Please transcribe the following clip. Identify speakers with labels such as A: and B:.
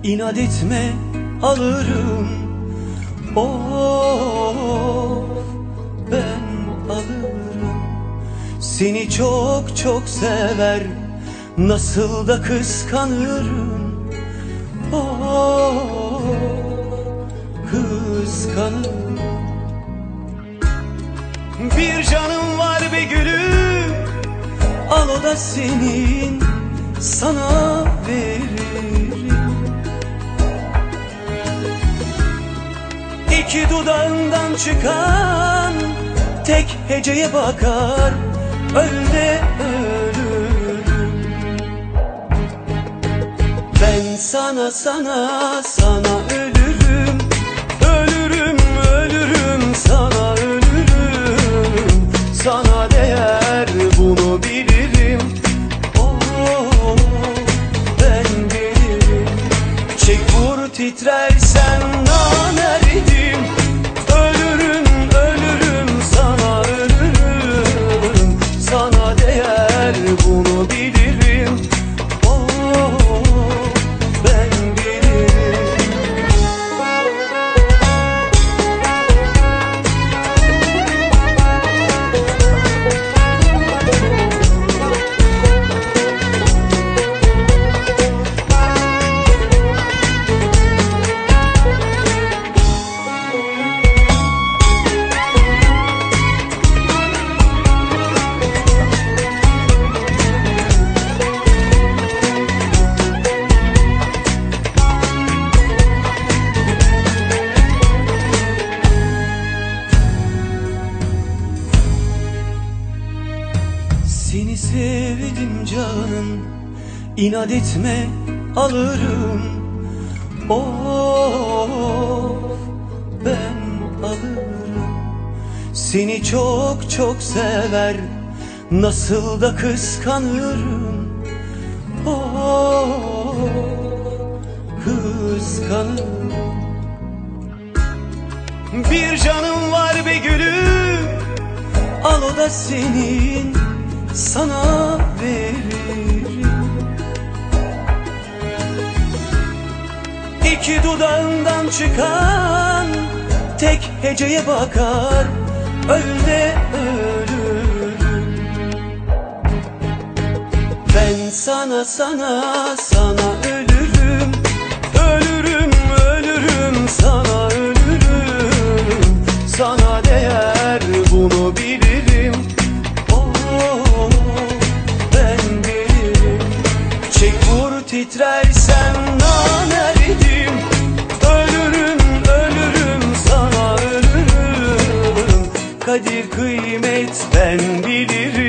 A: İnat etme, alırım. Of, ben alırım. Seni çok çok sever, nasıl da kıskanırım. Oh, kıskanırım. Bir canım var be gülüm, al o da senin, sana veririm. İki dudağından çıkan tek heceye bakar, öl de ölürüm. Ben sana ölürüm. Ölürüm, ölürüm, sana ölürüm. Sana değer bunu bilirim. Oh, ben bilirim. Çek vur titrersen namerdim. Ölürüm, ölürüm, sana ölürüm. Sana değer bunu bilirim. Oh, ben bilirim. Seni sevdim canım, inat etme, alırım. Of, ben alırım. Seni çok çok sever, nasıl da kıskanırım. Oh, kıskanırım. Bir canım var be gülüm, al o da senin, sana veririm. İki dudağından çıkan tek heceye bakar, öl de ölürüm. Ben sana ölürüm. Ölürüm, ölürüm, sana ölürüm. Sana değer bunu bilirim. Titrersem namerdim. Ölürüm, ölürüm, sana ölürüm. Kadir kıymet ben bilirim.